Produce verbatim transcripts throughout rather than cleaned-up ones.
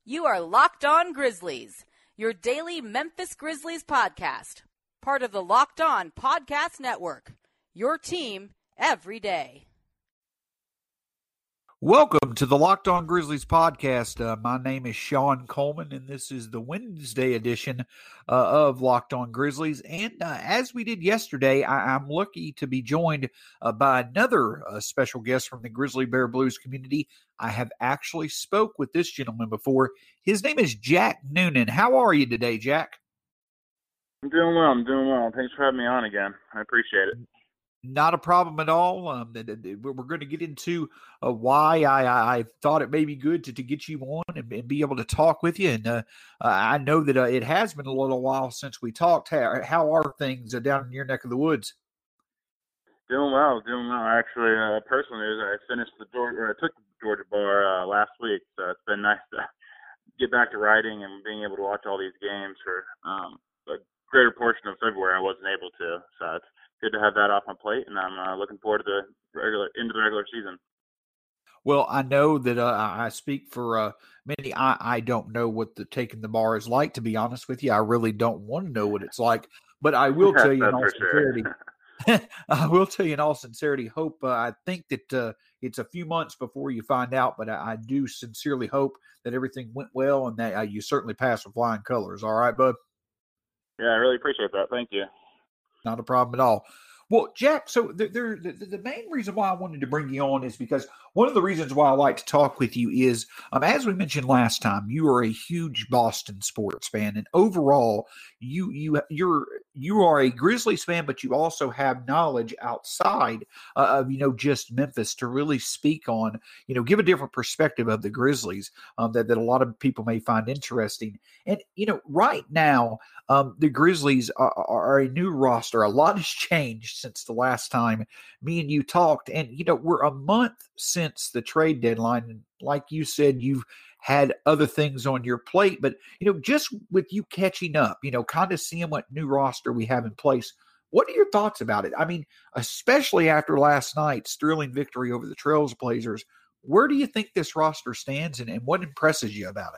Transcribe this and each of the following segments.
You are Locked On Grizzlies, your daily Memphis Grizzlies podcast. Part of the Locked On Podcast Network, your team every day. Welcome to the Locked On Grizzlies podcast. Uh, my name is Sean Coleman, and this is the Wednesday edition uh, of Locked On Grizzlies. And uh, as we did yesterday, I- I'm lucky to be joined uh, by another uh, special guest from the Grizzly Bear Blues community. I have actually spoke with this gentleman before. His name is Jack Noonan. How are you today, Jack? I'm doing well. I'm doing well. Thanks for having me on again. I appreciate it. Not a problem at all. Um, we're going to get into uh, why I, I thought it may be good to, to get you on and, and be able to talk with you. And uh, uh, I know that uh, it has been a little while since we talked. How, how are things uh, down in your neck of the woods? Doing well, doing well. Actually, uh, personally, I finished the Georgia, or I took the Georgia bar uh, last week, so it's been nice to get back to writing and being able to watch all these games for um, a greater portion of February. I wasn't able to, so it's good to have that off my plate, and I'm uh, looking forward to the regular into the regular season. Well, I know that uh, I speak for uh, many. I, I don't know what the taking the bar is like, to be honest with you. I really don't want to know what it's like, but I will tell you in all sincerity. Sure. I will tell you in all sincerity. Hope uh, I think that uh, it's a few months before you find out, but I, I do sincerely hope that everything went well and that uh, you certainly passed with flying colors. All right, bud. Yeah, I really appreciate that. Thank you. Not a problem at all. Well, Jack, so the, the, the main reason why I wanted to bring you on is because one of the reasons why I like to talk with you is, um, as we mentioned last time, you are a huge Boston sports fan, and overall, you you you're you are a Grizzlies fan, but you also have knowledge outside uh, of you know just Memphis to really speak on, you know, give a different perspective of the Grizzlies um, that that a lot of people may find interesting. And you know, right now, um, the Grizzlies are, are a new roster. A lot has changed since the last time me and you talked. And, you know, we're a month since the trade deadline. And like you said, you've had other things on your plate. But, you know, just with you catching up, you know, kind of seeing what new roster we have in place, what are your thoughts about it? I mean, especially after last night's thrilling victory over the Trailblazers, where do you think this roster stands and, and what impresses you about it?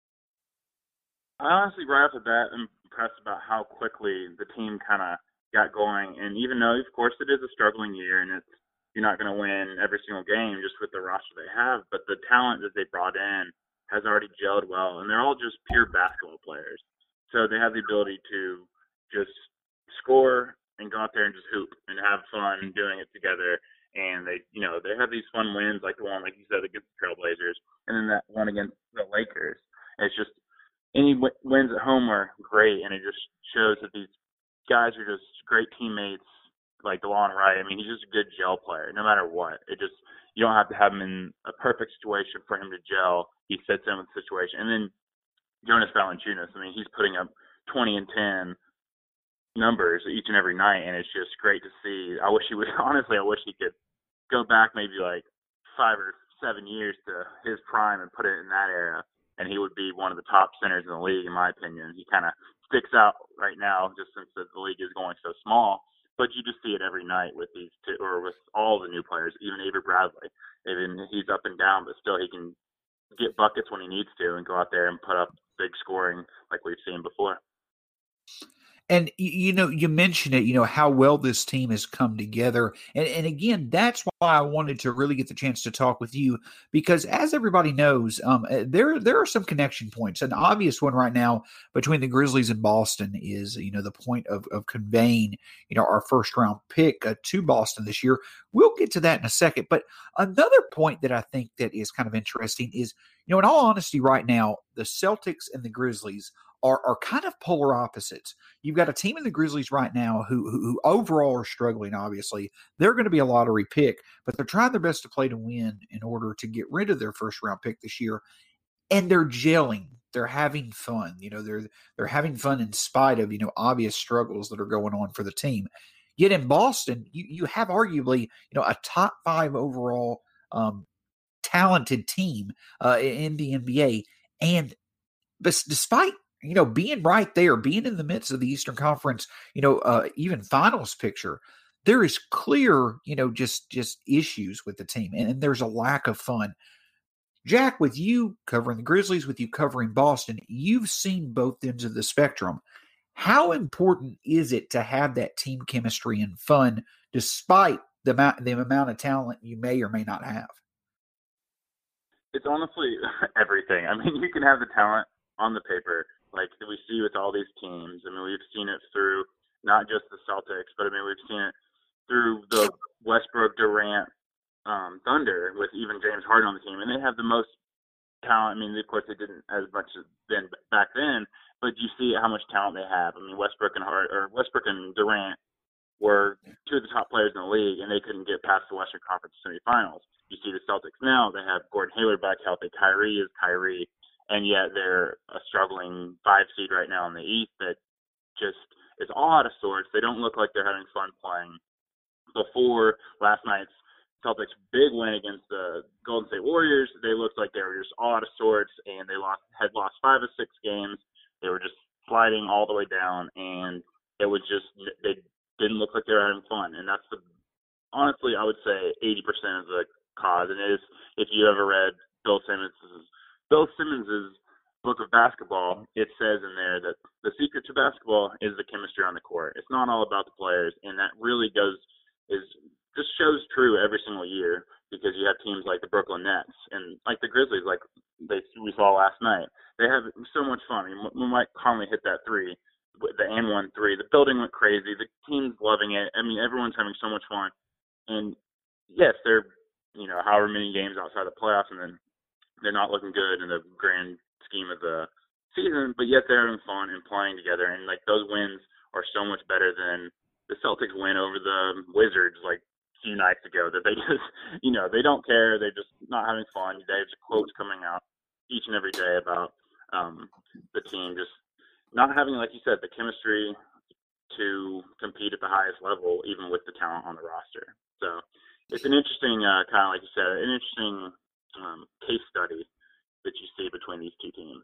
I honestly, right off the bat, I'm impressed about how quickly the team kind of got going. And even though, of course, it is a struggling year and it's you're not going to win every single game just with the roster they have, but the talent that they brought in has already gelled well, and they're all just pure basketball players. So they have the ability to just score and go out there and just hoop and have fun doing it together. And they, you know, they have these fun wins like the one, like you said, against the Trailblazers, and then that one against the Lakers. And it's just any w- wins at home are great, and it just shows that these guys are just great teammates, like DeLon Wright. I mean, he's just a good gel player, no matter what. It just you don't have to have him in a perfect situation for him to gel. He fits in with the situation. And then Jonas Valanciunas, I mean, he's putting up twenty and ten numbers each and every night, and it's just great to see. I wish he would, honestly, I wish he could go back maybe like five or seven years to his prime and put it in that era, and he would be one of the top centers in the league, in my opinion. He kind of sticks out right now just since the league is going so small, but you just see it every night with these two, or with all the new players, even Avery Bradley. Even he's up and down, but still he can get buckets when he needs to and go out there and put up big scoring like we've seen before. And, you know, you mentioned it, you know, how well this team has come together. And, and again, that's why I wanted to really get the chance to talk with you, because as everybody knows, um, there there are some connection points. An obvious one right now between the Grizzlies and Boston is, you know, the point of, of conveying, you know, our first round pick uh, to Boston this year. We'll get to that in a second. But another point that I think that is kind of interesting is, you know, in all honesty, right now, the Celtics and the Grizzlies are, are kind of polar opposites. You've got a team in the Grizzlies right now who, who, who overall are struggling, obviously. They're going to be a lottery pick, but they're trying their best to play to win in order to get rid of their first-round pick this year. And they're gelling. They're having fun. You know, they're they're having fun in spite of, you know, obvious struggles that are going on for the team. Yet in Boston, you, you have arguably, you know, a top five overall um, talented team uh, in the N B A. And but despite you know, being right there, being in the midst of the Eastern Conference, you know, uh, even finals picture, there is clear, you know, just just issues with the team, and, and there's a lack of fun. Jack, with you covering the Grizzlies, with you covering Boston, you've seen both ends of the spectrum. How important is it to have that team chemistry and fun despite the amount, the amount of talent you may or may not have? It's honestly everything. I mean, you can have the talent on the paper, like we see with all these teams. I mean, we've seen it through not just the Celtics, but I mean, we've seen it through the Westbrook Durant um, Thunder with even James Harden on the team, and they have the most talent. I mean, of course, they didn't as much as then back then, but you see how much talent they have. I mean, Westbrook and Hard or Westbrook and Durant were two of the top players in the league, and they couldn't get past the Western Conference semifinals. You see the Celtics now; they have Gordon Hayward back healthy. Kyrie is Kyrie, and yet they're a struggling five seed right now in the East that just is all out of sorts. They don't look like they're having fun playing. Before last night's Celtics' big win against the Golden State Warriors, they looked like they were just all out of sorts, and they lost had lost five of six games. They were just sliding all the way down, and it was just they didn't look like they were having fun. And that's the honestly, I would say eighty percent of the cause. And it is, if you ever read Bill Simmons's Bill Simmons's book of basketball, it says in there that the secret to basketball is the chemistry on the court. It's not all about the players, and that really does is just shows true every single year, because you have teams like the Brooklyn Nets and like the Grizzlies, like they we saw last night. They have so much fun. I mean, when Mike Conley hit that three, the and one three, the building went crazy. The team's loving it. I mean, everyone's having so much fun. And yes, they're you know however many games outside the playoffs, and then they're not looking good in the grand scheme of the season, but yet they're having fun and playing together. And like those wins are so much better than the Celtics win over the Wizards like a few nights ago, that they just, you know, they don't care. They're just not having fun. There's quotes coming out each and every day about um, the team just not having, like you said, the chemistry to compete at the highest level, even with the talent on the roster. So it's an interesting, uh, kind of like you said, an interesting um, case study that you see between these two teams.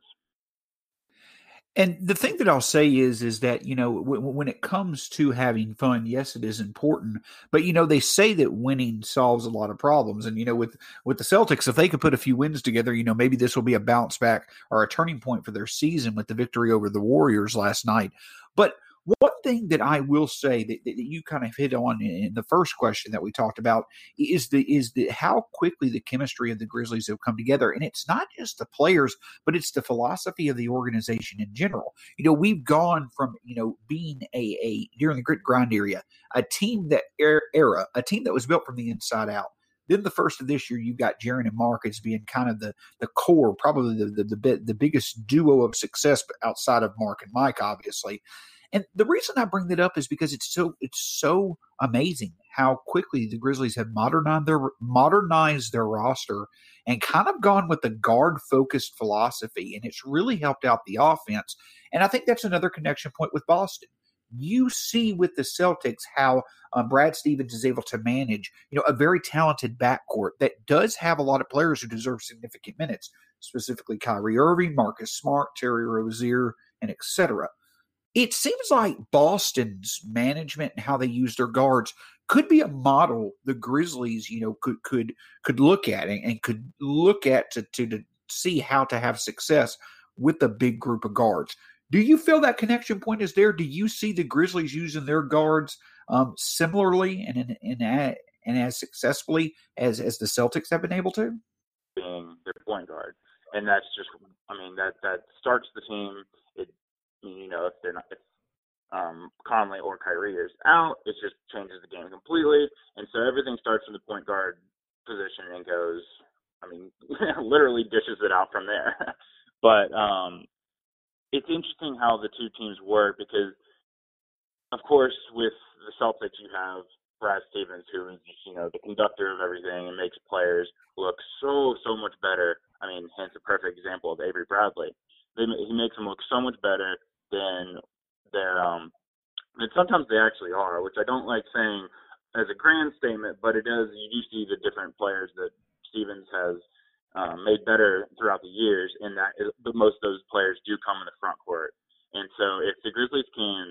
And the thing that I'll say is, is that, you know, w- when it comes to having fun, yes, it is important. But, you know, they say that winning solves a lot of problems. And, you know, with, with the Celtics, if they could put a few wins together, you know, maybe this will be a bounce back or a turning point for their season with the victory over the Warriors last night. But one thing that I will say that, that you kind of hit on in the first question that we talked about is the is the how quickly the chemistry of the Grizzlies have come together. And it's not just the players, but it's the philosophy of the organization in general. You know, we've gone from, you know, being a, a during the grit grind area, a team that era, a team that was built from the inside out. Then the first of this year, you've got Jaren and Mark as being kind of the the core, probably the the the, the biggest duo of success outside of Mark and Mike, obviously. And the reason I bring that up is because it's so it's so amazing how quickly the Grizzlies have modernized their modernized their roster and kind of gone with the guard focused philosophy, and it's really helped out the offense. And I think that's another connection point with Boston. You see with the Celtics how um, Brad Stevens is able to manage, you know, a very talented backcourt that does have a lot of players who deserve significant minutes, specifically Kyrie Irving, Marcus Smart, Terry Rozier, and et cetera. It seems like Boston's management and how they use their guards could be a model the Grizzlies, you know, could could could look at and, and could look at to, to to see how to have success with a big group of guards. Do you feel that connection point is there? Do you see the Grizzlies using their guards um, similarly and in, in, in, and as successfully as as the Celtics have been able to? Being their point guard, and that's just, I mean, that that starts the team. It You know, if they're not, if um, Conley or Kyrie is out, it just changes the game completely. And so everything starts from the point guard position and goes, I mean, literally dishes it out from there. But um, it's interesting how the two teams work because, of course, with the Celtics, you have Brad Stevens, who is, you know, the conductor of everything and makes players look so, so much better. I mean, hence a perfect example of Avery Bradley. They, he makes them look so much better than their um and sometimes they actually are, which I don't like saying as a grand statement, but it does. You do see the different players that Stevens has um, made better throughout the years, and that is, but most of those players do come in the front court. And so if the Grizzlies can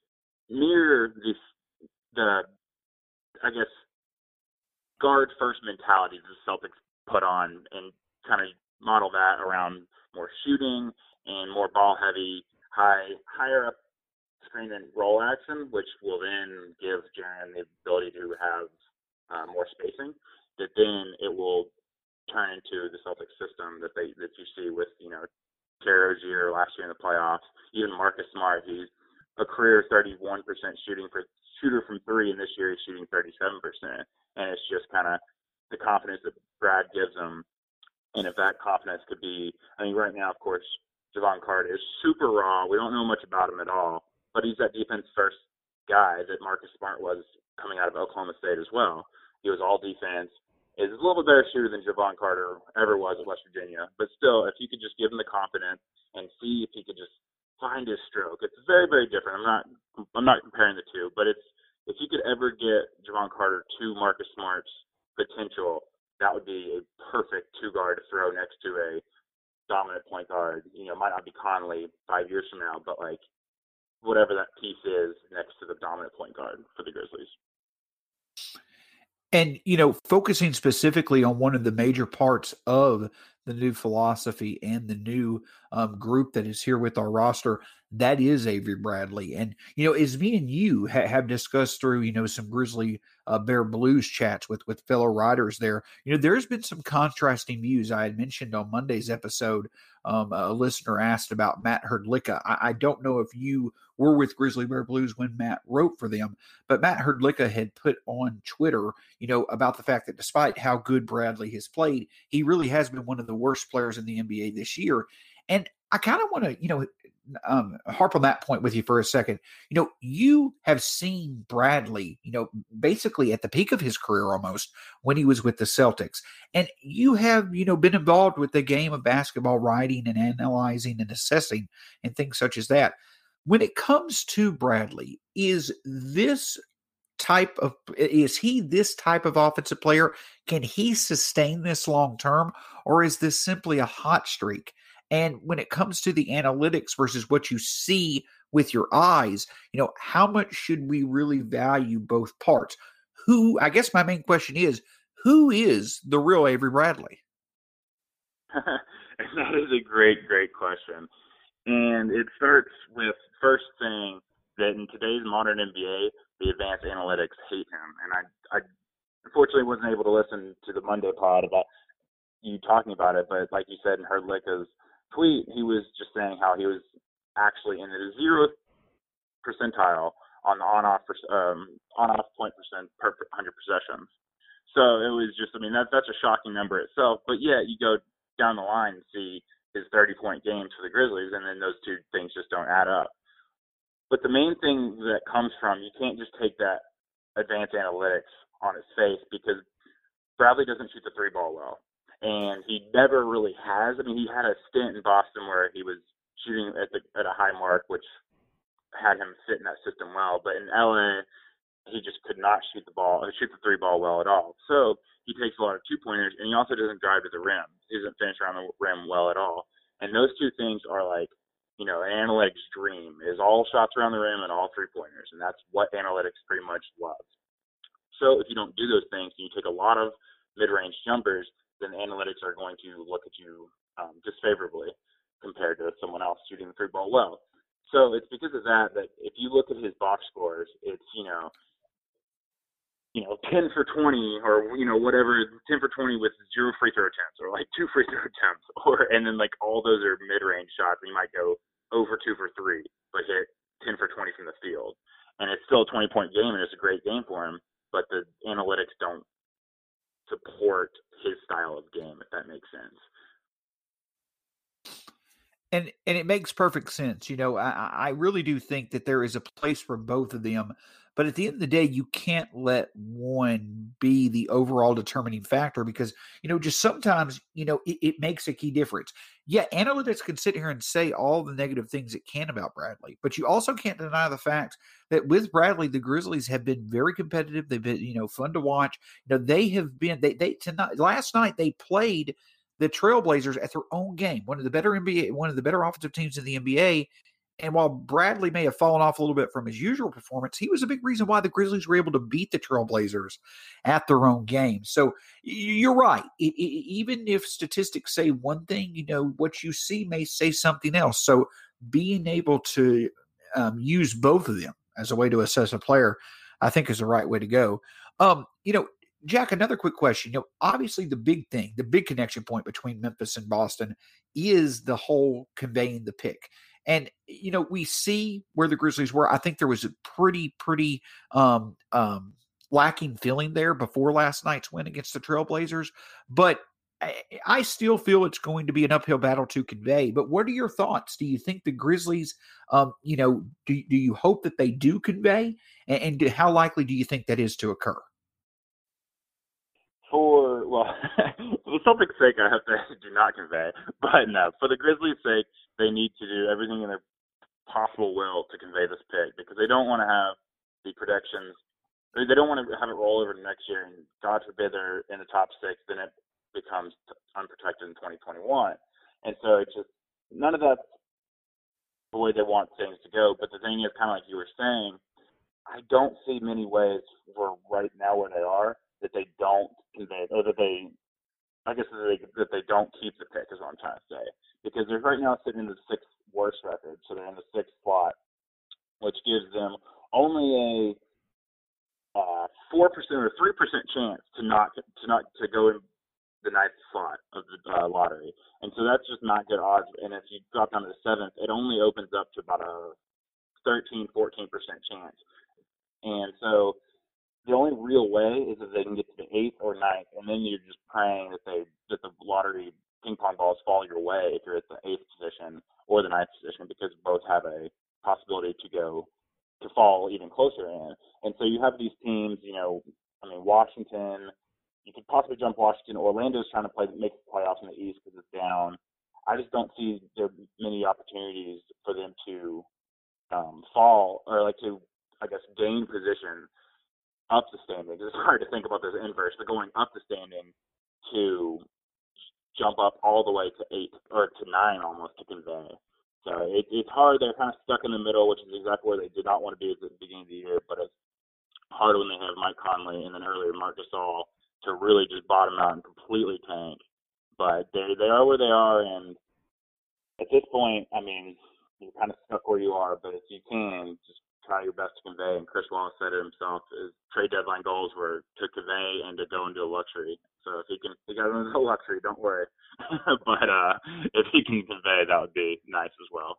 mirror this, the I guess guard first mentality the Celtics put on and kind of model that around more shooting and more ball heavy, high, higher up screen and roll action, which will then give Jaren the ability to have uh, more spacing, that then it will turn into the Celtics system that they that you see with, you know, Terry Rozier last year in the playoffs, even Marcus Smart. He's a career thirty-one percent shooting for shooter from three, and this year he's shooting thirty-seven percent. And it's just kind of the confidence that Brad gives him. And if that confidence could be, I mean, right now, of course, Jevon Carter is super raw. We don't know much about him at all, but he's that defense first guy that Marcus Smart was coming out of Oklahoma State as well. He was all defense. Is a little bit better shooter than Jevon Carter ever was at West Virginia. But still, if you could just give him the confidence and see if he could just find his stroke, it's very, very different. I'm not, I'm not comparing the two, but it's if you could ever get Jevon Carter to Marcus Smart's potential, that would be a perfect two guard to throw next to a dominant point guard. You know, it might not be Conley five years from now, but like whatever that piece is next to the dominant point guard for the Grizzlies. And, you know, focusing specifically on one of the major parts of the new philosophy and the new um, group that is here with our roster, that is Avery Bradley. And, you know, as me and you ha- have discussed through, you know, some Grizzly uh, Bear Blues chats with, with fellow writers there, you know, there's been some contrasting views. I had mentioned on Monday's episode, um, a listener asked about Matt Hrdlicka. I, I don't know if you were with Grizzly Bear Blues when Matt wrote for them, but Matt Hrdlicka had put on Twitter, you know, about the fact that despite how good Bradley has played, he really has been one of the worst players in the N B A this year. And I kind of want to, you know, um, harp on that point with you for a second. You know, you have seen Bradley, you know, basically at the peak of his career almost when he was with the Celtics. And you have, you know, been involved with the game of basketball writing and analyzing and assessing and things such as that. When it comes to Bradley, is this type of, is he this type of offensive player? Can he sustain this long term, or is this simply a hot streak? And when it comes to the analytics versus what you see with your eyes, you know, how much should we really value both parts? Who, I guess my main question is, who is the real Avery Bradley? That is a great, great question. And it starts with first thing that in today's modern N B A, the advanced analytics hate him. And I, I unfortunately wasn't able to listen to the Monday pod about you talking about it, but like you said in Hrdlicka's tweet, he was just saying how he was actually in the zeroth percentile on the on-off um, on-off point percent per one hundred possessions. So it was just, I mean, that, that's a shocking number itself. But yeah, you go down the line and see his thirty-point games for the Grizzlies, and then those two things just don't add up. But the main thing that comes from, you can't just take that advanced analytics on its face, because Bradley doesn't shoot the three ball well. And he never really has. I mean, he had a stint in Boston where he was shooting at, the, at a high mark, which had him fit in that system well. But in L A, he just could not shoot the ball, shoot the three ball well at all. So he takes a lot of two pointers, and he also doesn't drive to the rim. He doesn't finish around the rim well at all. And those two things are like, you know, an analytics dream is all shots around the rim and all three pointers. And that's what analytics pretty much loves. So if you don't do those things and you take a lot of mid-range jumpers, then analytics are going to look at you um, disfavorably compared to someone else shooting the three ball well. So it's because of that that if you look at his box scores, it's, you know, you know, ten for twenty, or, you know, whatever, ten for twenty with zero free throw attempts, or like two free throw attempts, or, and then like all those are mid-range shots, and you might go over two for three, but hit ten for twenty from the field. And it's still a twenty point game, and it's a great game for him, but the analytics don't support his style of game, if that makes sense. And and it makes perfect sense. You know, I, I really do think that there is a place for both of them. But at the end of the day, you can't let one be the overall determining factor, because, you know, just sometimes, you know, it, it makes a key difference. Yeah, analytics can sit here and say all the negative things it can about Bradley, but you also can't deny the fact that with Bradley, the Grizzlies have been very competitive. They've been, you know, fun to watch. You know, they have been, they, they, tonight, last night they played the Trailblazers at their own game, one of the better N B A, one of the better offensive teams in the N B A. And while Bradley may have fallen off a little bit from his usual performance, he was a big reason why the Grizzlies were able to beat the Trailblazers at their own game. So you're right. It, it, even if statistics say one thing, you know, what you see may say something else. So being able to um, use both of them as a way to assess a player, I think is the right way to go. Um, you know, Jack, another quick question. You know, obviously the big thing, the big connection point between Memphis and Boston is the whole conveying the pick. And, you know, we see where the Grizzlies were. I think there was a pretty, pretty um, um, lacking feeling there before last night's win against the Trailblazers. But I, I still feel it's going to be an uphill battle to convey. But what are your thoughts? Do you think the Grizzlies, um, you know, do, do you hope that they do convey? And, and do, how likely do you think that is to occur? For, well, for the Celtics' sake, I hope they do not convey. But no, for the Grizzlies' sake, they need to do everything in their possible will to convey this pick because they don't want to have the predictions. They don't want to have it roll over to next year, and God forbid they're in the top six, then it becomes unprotected in twenty twenty-one. And so it's just none of that's the way they want things to go. But the thing is, kind of like you were saying, I don't see many ways for right now where they are that they don't convey, or that they, I guess that they, that they don't keep the pick is what I'm trying to say. Because they're right now sitting in the sixth worst record, so they're in the sixth slot, which gives them only a uh, four percent or three percent chance to not to not to go in the ninth slot of the uh, lottery, and so that's just not good odds. And if you drop down to the seventh, it only opens up to about a thirteen, fourteen percent chance. And so the only real way is if they can get to the eighth or ninth, and then you're just praying that they that the lottery ping pong balls fall your way if you're at the eighth position or the ninth position, because both have a possibility to go to fall even closer in. And so you have these teams, you know, I mean, Washington, you could possibly jump Washington. Orlando's trying to play make the playoffs in the East because it's down. I just don't see there many opportunities for them to um, fall or like to, I guess, gain position up the standings. It's hard to think about this inverse, but going up the standing to jump up all the way to eight or to nine almost to convey. So it, it's hard. They're kind of stuck in the middle, which is exactly where they did not want to be at the beginning of the year. But it's hard when they have Mike Conley and then earlier Marc Gasol to really just bottom out and completely tank. But they they are where they are, and at this point, I mean, you're kind of stuck where you are. But if you can, just try your best to convey. And Chris Wallace said it himself: his trade deadline goals were to convey and to go into a luxury. So if he can, he got into a luxury, don't worry. but uh, if he can convey, that would be nice as well.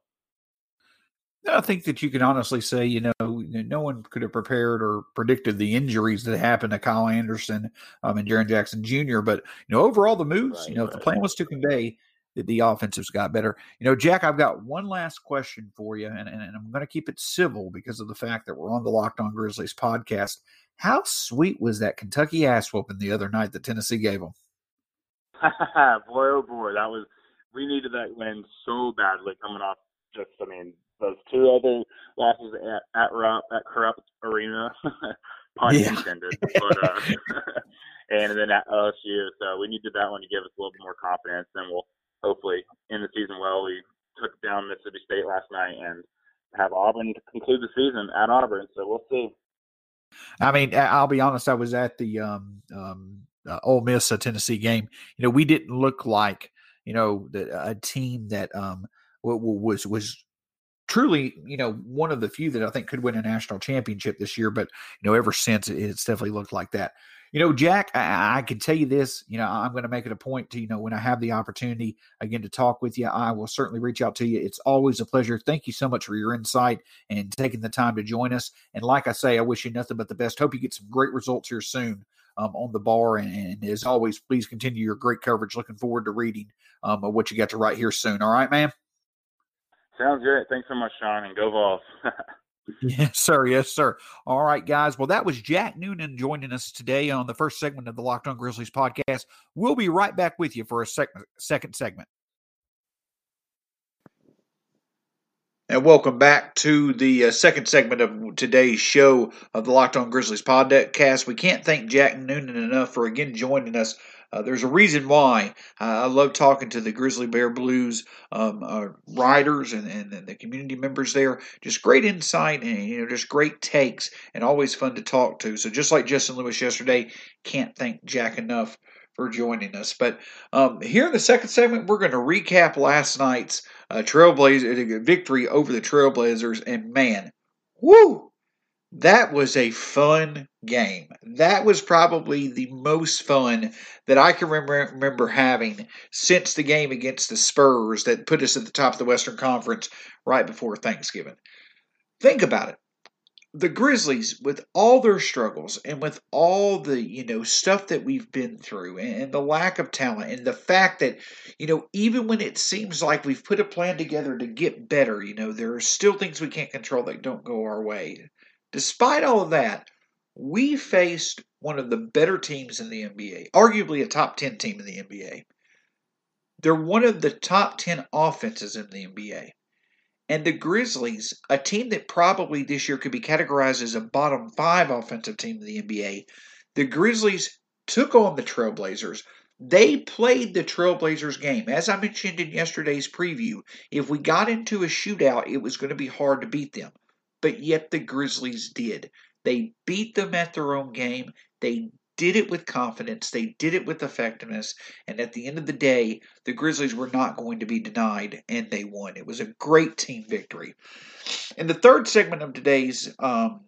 I think that you can honestly say, you know, no one could have prepared or predicted the injuries that happened to Kyle Anderson um, and Jaren Jackson Junior But, you know, overall the moves, right, you know, right. if the plan was to convey, that the offensives got better. You know, Jack, I've got one last question for you, and, and, and I'm going to keep it civil because of the fact that we're on the Locked On Grizzlies podcast. How sweet was that Kentucky ass whooping the other night that Tennessee gave them? boy, oh boy, that was we needed that win so badly coming off just, I mean, those two other losses at at, at Corrupt Arena, pun yeah. intended, but uh, and then at L S U. So we needed that one to give us a little bit more confidence, and we'll hopefully end the season well. We took down Mississippi State last night and have Auburn to conclude the season at Auburn. So we'll see. I mean, I'll be honest. I was at the um, um, uh, Ole Miss uh, Tennessee game. You know, we didn't look like you know the, a team that um, w- w- was was truly you know one of the few that I think could win a national championship this year. But you know, ever since it's definitely looked like that. You know, Jack, I, I can tell you this. You know, I'm going to make it a point to you know when I have the opportunity again to talk with you, I will certainly reach out to you. It's always a pleasure. Thank you so much for your insight and taking the time to join us. And like I say, I wish you nothing but the best. Hope you get some great results here soon um, on the bar. And, and as always, please continue your great coverage. Looking forward to reading um, what you got to write here soon. All right, man? Sounds great. Thanks so much, Sean, and go Vols. Yes, sir. Yes, sir. All right, guys. Well, that was Jack Noonan joining us today on the first segment of the Locked On Grizzlies podcast. We'll be right back with you for a sec- second segment. And welcome back to the uh, second segment of today's show of the Locked On Grizzlies podcast. We can't thank Jack Noonan enough for again joining us Uh, there's a reason why uh, I love talking to the Grizzly Bear Blues um, uh, writers and, and, and the community members there. Just great insight and you know just great takes and always fun to talk to. So just like Justin Lewis yesterday, can't thank Jack enough for joining us. But um, here in the second segment, we're going to recap last night's uh, Trailblazer victory over the Trailblazers. And man, woo! That was a fun game. That was probably the most fun that I can remember, remember having since the game against the Spurs that put us at the top of the Western Conference right before Thanksgiving. Think about it. The Grizzlies, with all their struggles and with all the, you know, stuff that we've been through and the lack of talent and the fact that, you know, even when it seems like we've put a plan together to get better, you know, there are still things we can't control that don't go our way. Despite all of that, we faced one of the better teams in the N B A, arguably a top ten team in the N B A. They're one of the top ten offenses in the N B A. And the Grizzlies, a team that probably this year could be categorized as a bottom five offensive team in the N B A, the Grizzlies took on the Trailblazers. They played the Trailblazers game. As I mentioned in yesterday's preview, if we got into a shootout, it was going to be hard to beat them. But yet the Grizzlies did. They beat them at their own game. They did it with confidence. They did it with effectiveness. And at the end of the day, the Grizzlies were not going to be denied, and they won. It was a great team victory. In the third segment of today's um,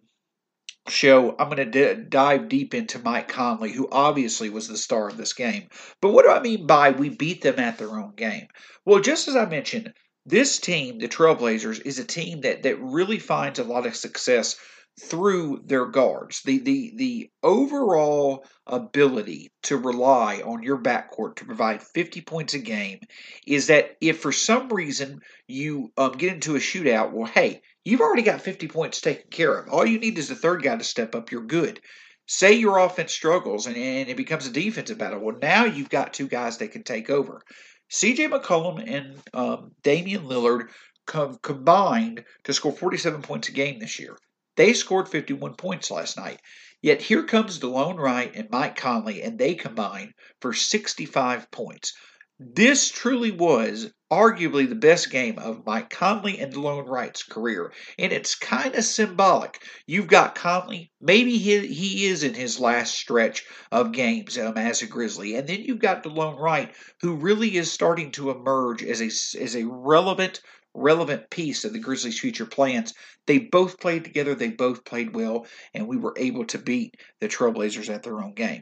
show, I'm going to d- dive deep into Mike Conley, who obviously was the star of this game. But what do I mean by we beat them at their own game? Well, just as I mentioned, this team, the Trailblazers, is a team that, that really finds a lot of success through their guards. The, the, the overall ability to rely on your backcourt to provide fifty points a game is that if for some reason you um, get into a shootout, well, hey, you've already got fifty points taken care of. All you need is the third guy to step up. You're good. Say your offense struggles and, and it becomes a defensive battle. Well, now you've got two guys that can take over. C J McCollum and um, Damian Lillard com- combined to score forty-seven points a game this year. They scored fifty-one points last night. Yet here comes DeLone Wright and Mike Conley, and they combined for sixty-five points. This truly was arguably the best game of Mike Conley and DeLone Wright's career. And it's kind of symbolic. You've got Conley, maybe he, he is in his last stretch of games um, as a Grizzly. And then you've got DeLone Wright, who really is starting to emerge as a, as a relevant, relevant piece of the Grizzlies' future plans. They both played together. They both played well. And we were able to beat the Trailblazers at their own game.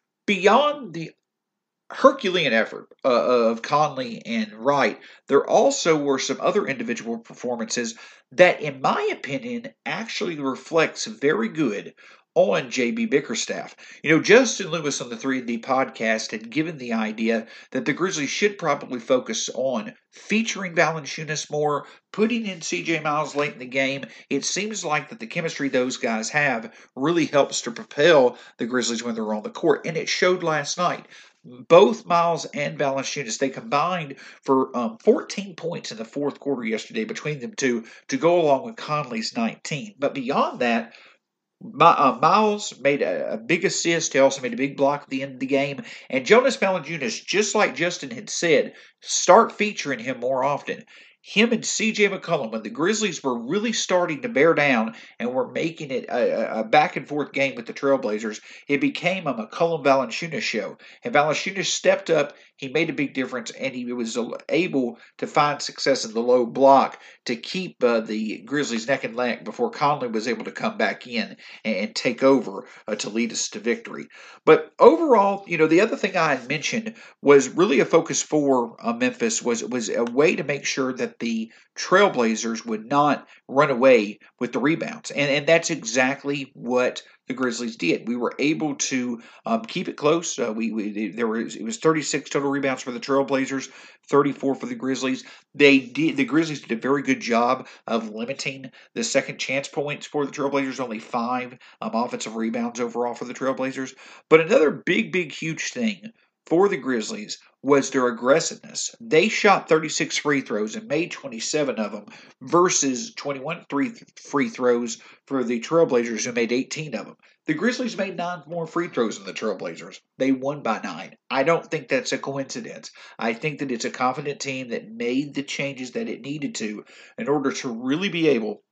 Beyond the Herculean effort uh, of Conley and Wright, there also were some other individual performances that, in my opinion, actually reflects very good on J B Bickerstaff. You know, Justin Lewis on the three and D podcast had given the idea that the Grizzlies should probably focus on featuring Valanciunas more, putting in C J Miles late in the game. It seems like that the chemistry those guys have really helps to propel the Grizzlies when they're on the court, and it showed last night. Both Miles and Valanciunas, they combined for um, fourteen points in the fourth quarter yesterday between them two to go along with Conley's nineteen. But beyond that, My, uh, Miles made a, a big assist. He also made a big block at the end of the game. And Jonas Valanciunas, just like Justin had said, start featuring him more often. Him and C J McCollum, when the Grizzlies were really starting to bear down and were making it a, a back-and-forth game with the Trailblazers, it became a McCollum-Valanciunas show. And Valanciunas stepped up, he made a big difference, and he was able to find success in the low block to keep uh, the Grizzlies neck and neck before Conley was able to come back in and, and take over uh, to lead us to victory. But overall, you know, the other thing I had mentioned was really a focus for uh, Memphis was, was a way to make sure that the Trailblazers would not run away with the rebounds. And, and that's exactly what the Grizzlies did. We were able to um, keep it close. Uh, we, we there was it was thirty-six total rebounds for the Trailblazers, thirty-four for the Grizzlies. They did the Grizzlies did a very good job of limiting the second chance points for the Trailblazers. Only five um, offensive rebounds overall for the Trailblazers. But another big, big, huge thing for the Grizzlies was their aggressiveness. They shot thirty-six free throws and made twenty-seven of them versus twenty-one free, free throws for the Trailblazers, who made eighteen of them. The Grizzlies made nine more free throws than the Trailblazers. They won by nine. I don't think that's a coincidence. I think that it's a confident team that made the changes that it needed to in order to really be able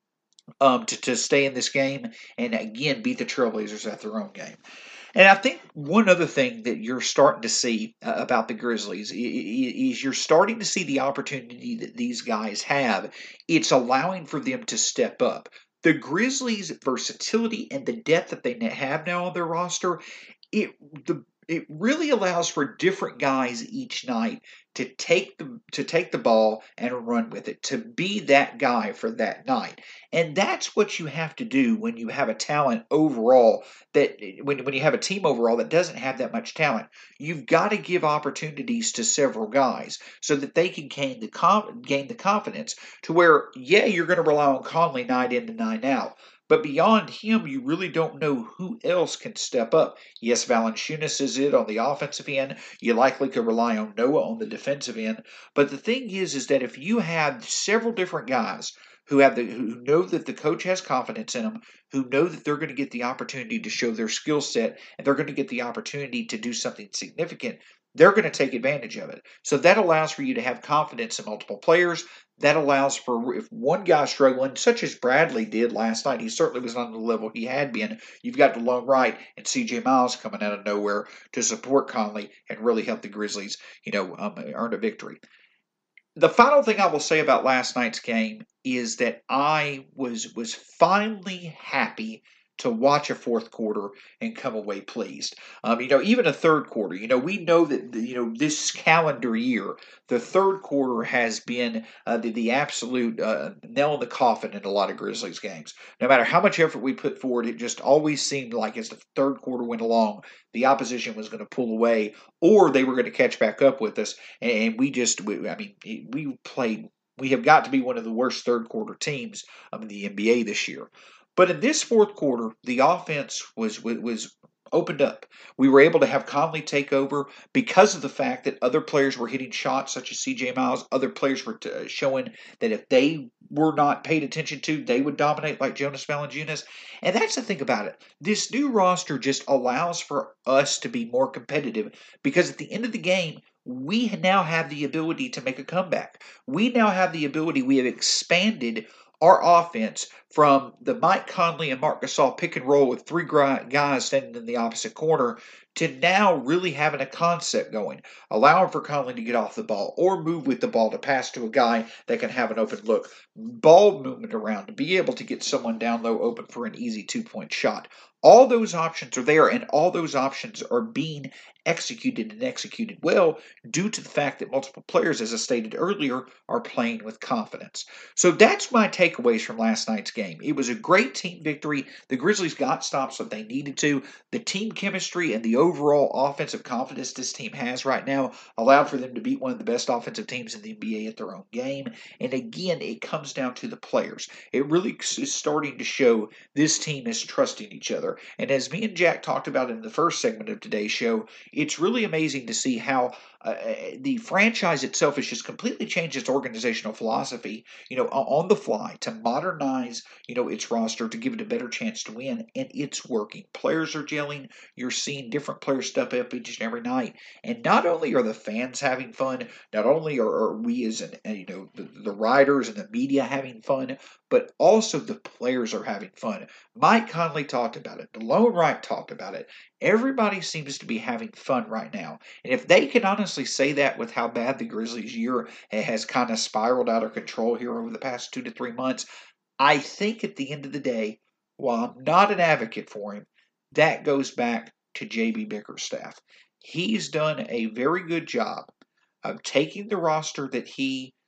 um, to, to stay in this game and, again, beat the Trailblazers at their own game. And I think one other thing that you're starting to see uh, about the Grizzlies is you're starting to see the opportunity that these guys have. It's allowing for them to step up. The Grizzlies' versatility and the depth that they have now on their roster, it the it really allows for different guys each night to take the to take the ball and run with it, to be that guy for that night. And that's what you have to do when you have a talent overall that when, when you have a team overall that doesn't have that much talent. You've got to give opportunities to several guys so that they can gain the gain the confidence to where, yeah, you're going to rely on Conley night in and night out. But beyond him, you really don't know who else can step up. Yes, Valanciunas is it on the offensive end. You likely could rely on Noah on the defensive end. But the thing is, is that if you have several different guys who have the who know that the coach has confidence in them, who know that they're going to get the opportunity to show their skill set, and they're going to get the opportunity to do something significant, they're going to take advantage of it. So that allows for you to have confidence in multiple players. That allows for, if one guy's struggling, such as Bradley did last night, he certainly was not on the level he had been. You've got DeLone Wright and C J Miles coming out of nowhere to support Conley and really help the Grizzlies, you know, um, earn a victory. The final thing I will say about last night's game is that I was was finally happy to watch a fourth quarter and come away pleased. Um, you know, even a third quarter. You know, we know that you know this calendar year, the third quarter has been uh, the, the absolute uh, nail in the coffin in a lot of Grizzlies games. No matter how much effort we put forward, it just always seemed like as the third quarter went along, the opposition was going to pull away, or they were going to catch back up with us. And we just, we, I mean, we played. We have got to be one of the worst third quarter teams in the N B A this year. But in this fourth quarter, the offense was was opened up. We were able to have Conley take over because of the fact that other players were hitting shots, such as C J Miles. Other players were t- showing that if they were not paid attention to, they would dominate, like Jonas Valanciunas. And that's the thing about it. This new roster just allows for us to be more competitive because at the end of the game, we now have the ability to make a comeback. We now have the ability, we have expanded our offense from the Mike Conley and Marc Gasol pick and roll with three guys standing in the opposite corner to now really having a concept going, allowing for Conley to get off the ball or move with the ball to pass to a guy that can have an open look, ball movement around to be able to get someone down low open for an easy two-point shot. All those options are there, and all those options are being executed and executed well due to the fact that multiple players, as I stated earlier, are playing with confidence. So that's my takeaways from last night's game. It was a great team victory. The Grizzlies got stops what they needed to. The team chemistry and the overall offensive confidence this team has right now allowed for them to beat one of the best offensive teams in the N B A at their own game. And again, it comes down to the players. It really is starting to show this team is trusting each other. And as me and Jack talked about in the first segment of today's show, it's really amazing to see how uh, the franchise itself has just completely changed its organizational philosophy, you know, on the fly to modernize, you know, its roster to give it a better chance to win. And it's working. Players are gelling. You're seeing different players step up each and every night. And not only are the fans having fun, not only are, are we as, an, you know, the, the writers and the media having fun, but also the players are having fun. Mike Conley talked about it. DeLone Wright talked about it. Everybody seems to be having fun right now. And if they can honestly say that with how bad the Grizzlies' year has kind of spiraled out of control here over the past two to three months, I think at the end of the day, while I'm not an advocate for him, that goes back to J B Bickerstaff. He's done a very good job of taking the roster that he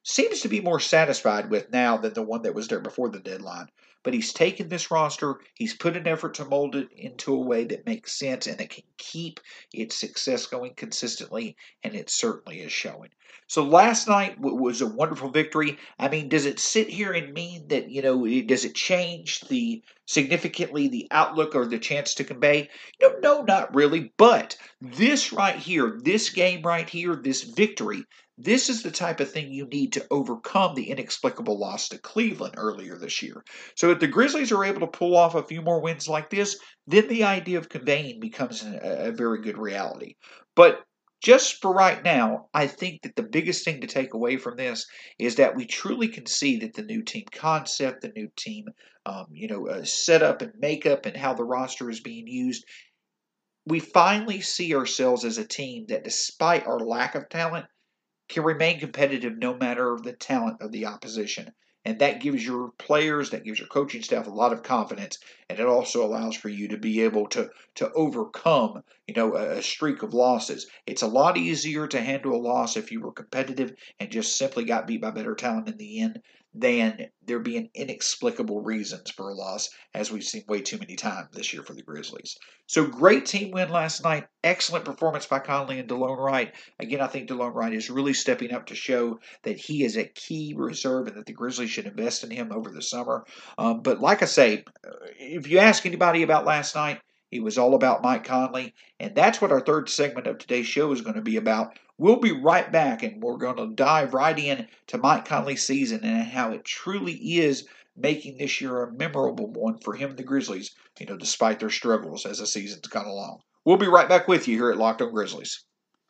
seems to be more satisfied with now than the one that was there before the deadline. But he's taken this roster, he's put an effort to mold it into a way that makes sense and that can keep its success going consistently, and it certainly is showing. So last night w- was a wonderful victory. I mean, does it sit here and mean that, you know, it, does it change the significantly the outlook or the chance to convey? You know, no, not really. But this right here, this game right here, this victory, this is the type of thing you need to overcome the inexplicable loss to Cleveland earlier this year. So if the Grizzlies are able to pull off a few more wins like this, then the idea of conveying becomes a, a very good reality. But just for right now, I think that the biggest thing to take away from this is that we truly can see that the new team concept, the new team, um, you know, uh, setup and makeup and how the roster is being used, we finally see ourselves as a team that, despite our lack of talent, can remain competitive no matter the talent of the opposition. And that gives your players, that gives your coaching staff a lot of confidence, and it also allows for you to be able to, to overcome, you know, a, a streak of losses. It's a lot easier to handle a loss if you were competitive and just simply got beat by better talent in the end than there being inexplicable reasons for a loss, as we've seen way too many times this year for the Grizzlies. So great team win last night. Excellent performance by Conley and DeLone Wright. Again, I think DeLone Wright is really stepping up to show that he is a key reserve and that the Grizzlies should invest in him over the summer. Um, but like I say, if you ask anybody about last night, it was all about Mike Conley, and that's what our third segment of today's show is going to be about. We'll be right back, and we're going to dive right in to Mike Conley's season and how it truly is making this year a memorable one for him and the Grizzlies, you know, despite their struggles as the season's gone along. We'll be right back with you here at Locked On Grizzlies.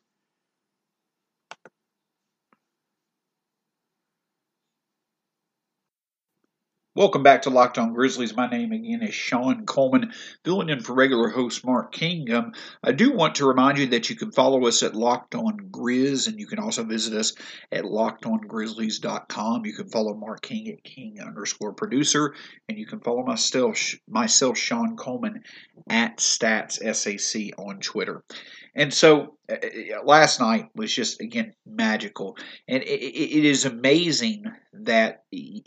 Welcome back to Locked On Grizzlies. My name again is Sean Coleman, filling in for regular host Mark King. Um, I do want to remind you that you can follow us at Locked On Grizz, and you can also visit us at locked on grizzlies dot com. You can follow Mark King at King underscore producer, and you can follow myself, myself Sean Coleman, at Stats S A C on Twitter. And so uh, last night was just, again, magical. And it, it, it is amazing that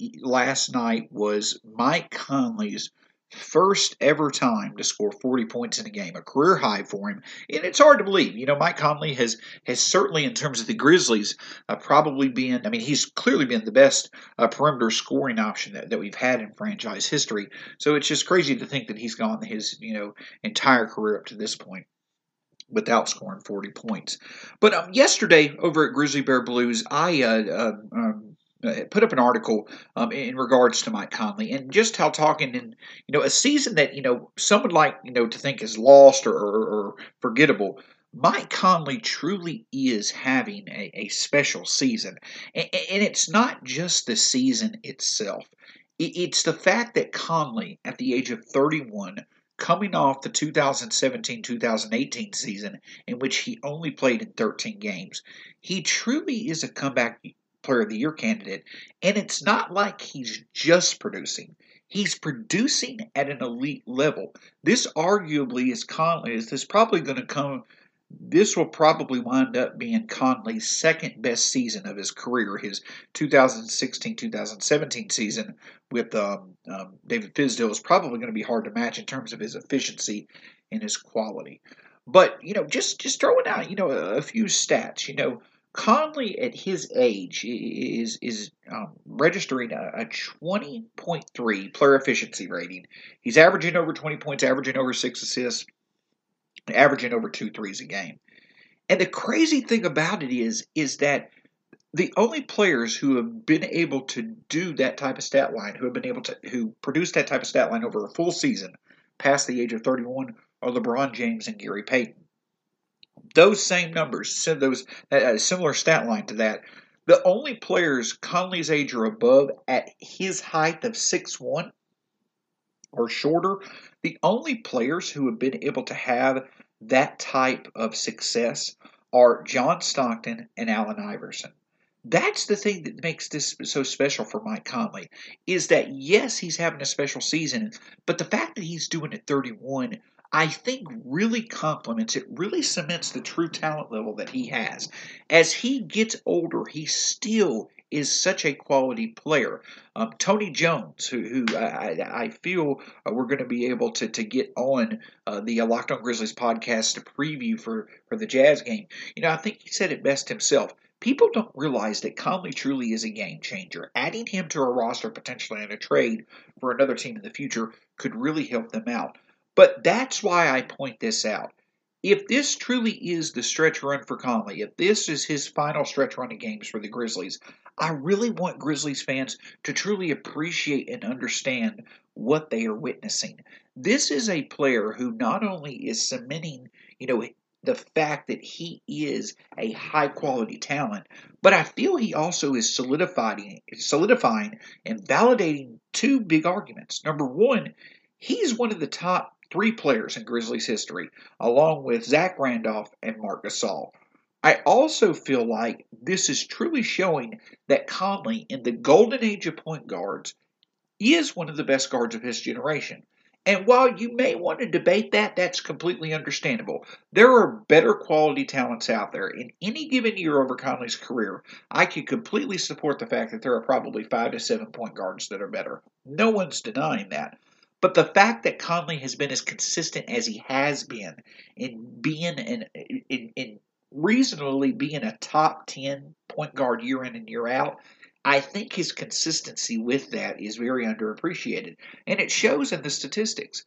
last night was Mike Conley's first ever time to score forty points in a game, a career high for him. And it's hard to believe. You know, Mike Conley has, has certainly, in terms of the Grizzlies, uh, probably been, I mean, he's clearly been the best uh, perimeter scoring option that, that we've had in franchise history. So it's just crazy to think that he's gone his, you know, entire career up to this point without scoring forty points. But um, yesterday over at Grizzly Bear Blues, I uh, uh, um, put up an article um, in regards to Mike Conley and just how talking in, you know, a season that, you know, some would like, you know, to think is lost or, or, or forgettable. Mike Conley truly is having a, a special season. And, and it's not just the season itself. It's the fact that Conley, at the age of thirty-one, coming off the two thousand seventeen two thousand eighteen season in which he only played in thirteen games, he truly is a comeback player of the year candidate, and it's not like he's just producing. He's producing at an elite level. This arguably is Conley, is this probably going to come This will probably wind up being Conley's second best season of his career. His two thousand sixteen two thousand seventeen season with um, um, David Fizdale is probably going to be hard to match in terms of his efficiency and his quality. But, you know, just, just throwing out, you know, a, a few stats. You know, Conley at his age is is um, registering a, a twenty point three player efficiency rating. He's averaging over twenty points, averaging over six assists, averaging over two threes a game. And the crazy thing about it is, is that the only players who have been able to do that type of stat line, who have been able to, who produce that type of stat line over a full season past the age of thirty-one, are LeBron James and Gary Payton. Those same numbers, those a similar stat line to that, the only players Conley's age or above at his height of six one or shorter, the only players who have been able to have that type of success are John Stockton and Allen Iverson. That's the thing that makes this so special for Mike Conley, is that, yes, he's having a special season, but the fact that he's doing it thirty-one, I think really complements, it really cements the true talent level that he has. As he gets older, he still is such a quality player. Um, Tony Jones, who, who I, I feel uh, we're going to be able to, to get on uh, the Locked On Grizzlies podcast to preview for, for the Jazz game. You know, I think he said it best himself. People don't realize that Conley truly is a game changer. Adding him to a roster potentially in a trade for another team in the future could really help them out. But that's why I point this out. If this truly is the stretch run for Conley, if this is his final stretch run of games for the Grizzlies, I really want Grizzlies fans to truly appreciate and understand what they are witnessing. This is a player who not only is cementing, you know, the fact that he is a high-quality talent, but I feel he also is solidifying, solidifying and validating two big arguments. Number one, he's one of the top three players in Grizzlies history, along with Zach Randolph and Marc Gasol. I also feel like this is truly showing that Conley, in the golden age of point guards, is one of the best guards of his generation. And while you may want to debate that, that's completely understandable. There are better quality talents out there. In any given year over Conley's career, I can completely support the fact that there are probably five to seven point guards that are better. No one's denying that. But the fact that Conley has been as consistent as he has been in being in, in, in reasonably being a top ten point guard year in and year out, I think his consistency with that is very underappreciated. And it shows in the statistics.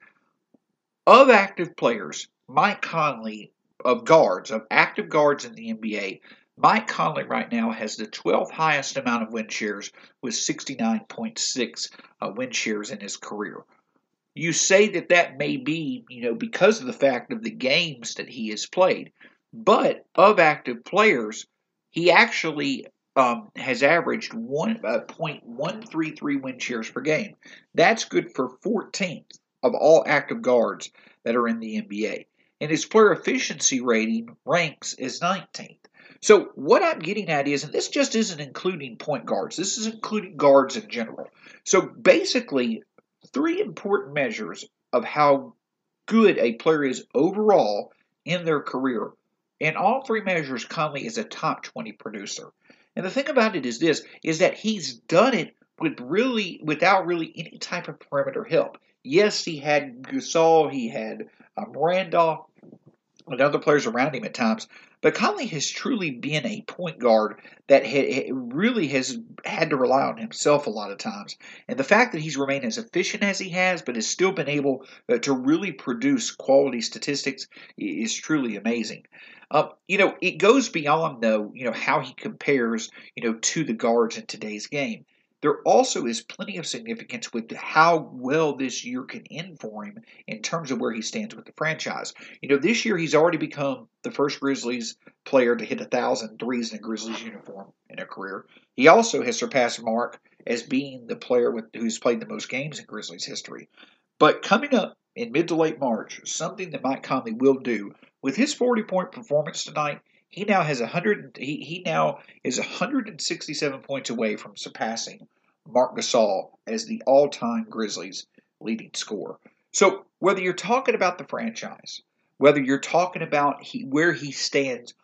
Of active players, Mike Conley, of guards, of active guards in the N B A, Mike Conley right now has the twelfth highest amount of win shares with sixty-nine point six uh, win shares in his career. You say that that may be, you know, because of the fact of the games that he has played. But of active players, he actually um, has averaged one point one three three win shares per game. That's good for fourteenth of all active guards that are in the N B A. And his player efficiency rating ranks as nineteenth. So what I'm getting at is, and this just isn't including point guards, this is including guards in general. So basically, three important measures of how good a player is overall in their career. In all three measures, Conley is a top twenty producer. And the thing about it is this, is that he's done it with really, without really any type of perimeter help. Yes, he had Gasol, he had um, Randolph, and other players around him at times. But Conley has truly been a point guard that ha- really has had to rely on himself a lot of times. And the fact that he's remained as efficient as he has, but has still been able uh, to really produce quality statistics is truly amazing. Uh, you know, it goes beyond, though, you know, how he compares, you know, to the guards in today's game. There also is plenty of significance with how well this year can end for him in terms of where he stands with the franchise. You know, this year he's already become the first Grizzlies player to hit one thousand threes in a Grizzlies uniform in a career. He also has surpassed Mark as being the player with, who's played the most games in Grizzlies history. But coming up in mid to late March, something that Mike Conley will do, with his forty-point performance tonight, He now has one hundred. He, he now is one hundred sixty-seven points away from surpassing Marc Gasol as the all-time Grizzlies leading scorer. So whether you're talking about the franchise, whether you're talking about he, where he stands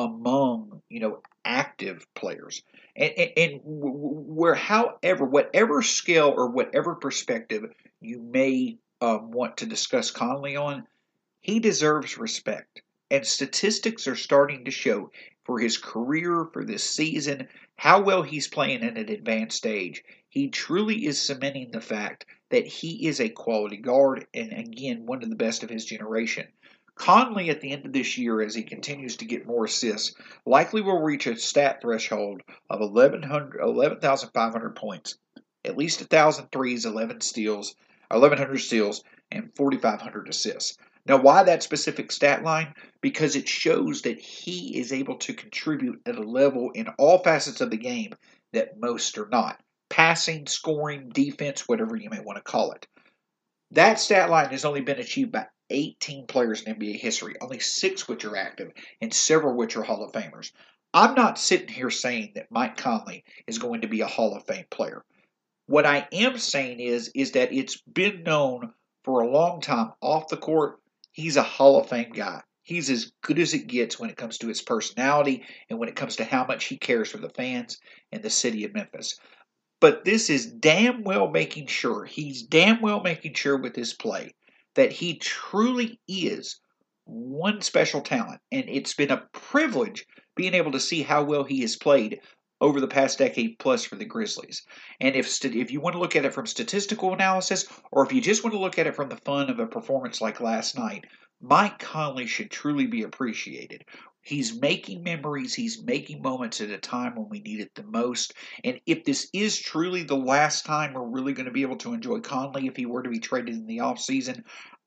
among, you know, active players, and, and, and where, however, whatever scale or whatever perspective you may um, want to discuss Conley on, he deserves respect. And statistics are starting to show for his career, for this season, how well he's playing at an advanced stage. He truly is cementing the fact that he is a quality guard and, again, one of the best of his generation. Conley, at the end of this year, as he continues to get more assists, likely will reach a stat threshold of eleven thousand five hundred points, at least one thousand threes, eleven steals, eleven hundred steals, and forty-five hundred assists. Now, why that specific stat line? Because it shows that he is able to contribute at a level in all facets of the game that most are not. Passing, scoring, defense, whatever you may want to call it. That stat line has only been achieved by eighteen players in N B A history, only six which are active, and several which are Hall of Famers. I'm not sitting here saying that Mike Conley is going to be a Hall of Fame player. What I am saying is, is that it's been known for a long time off the court, he's a Hall of Fame guy. He's as good as it gets when it comes to his personality and when it comes to how much he cares for the fans and the city of Memphis. But this is damn well making sure, he's damn well making sure with his play that he truly is one special talent. And it's been a privilege being able to see how well he has played over the past decade plus for the Grizzlies. And if st- if you want to look at it from statistical analysis, or if you just want to look at it from the fun of a performance like last night, Mike Conley should truly be appreciated. He's making memories. He's making moments at a time when we need it the most. And if this is truly the last time we're really going to be able to enjoy Conley if he were to be traded in the offseason,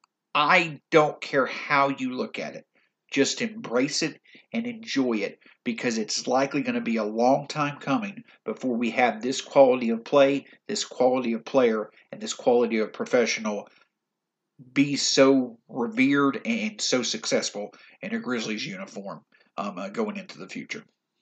I don't care how you look at it. Just embrace it and enjoy it, because it's likely going to be a long time coming before we have this quality of play, this quality of player, and this quality of professional be so revered and so successful in a Grizzlies uniform um, uh, going into the future.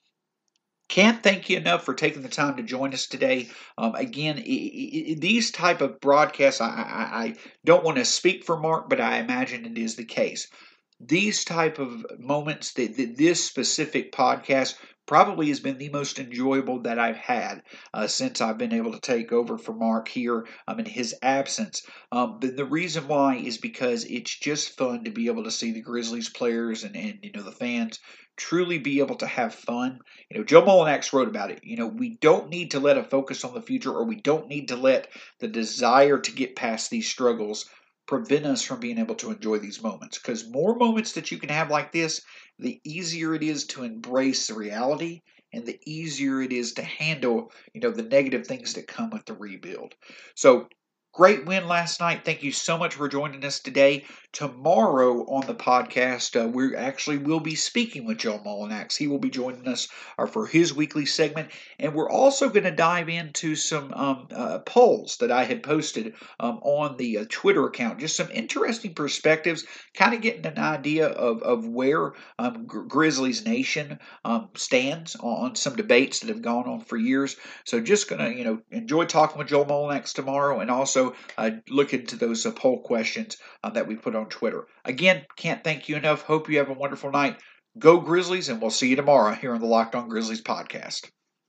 Can't thank you enough for taking the time to join us today. Um, again, I, I, these type of broadcasts, I, I, I don't want to speak for Mark, but I imagine it is the case. These type of moments, that, that this specific podcast probably has been the most enjoyable that I've had uh, since I've been able to take over for Mark here um, in his absence. Um, but the reason why is because it's just fun to be able to see the Grizzlies players and, and you know the fans truly be able to have fun. You know, Joe Mullinax wrote about it. You know, we don't need to let a focus on the future, or we don't need to let the desire to get past these struggles prevent us from being able to enjoy these moments. Because more moments that you can have like this, the easier it is to embrace the reality, and the easier it is to handle, you know, the negative things that come with the rebuild. So, great win last night. Thank you so much for joining us today. Tomorrow on the podcast, uh, we actually will be speaking with Joe Mullinax. He will be joining us uh, for his weekly segment. And we're also going to dive into some um, uh, polls that I had posted um, on the uh, Twitter account. Just some interesting perspectives, kind of getting an idea of, of where um, Gri- Grizzlies Nation um, stands on, on some debates that have gone on for years. So just going to, you know, enjoy talking with Joe Mullinax tomorrow, and also Uh, look into those uh, poll questions uh, that we put on Twitter. Again, can't thank you enough. Hope you have a wonderful night. Go Grizzlies, and we'll see you tomorrow here on the Locked On Grizzlies podcast.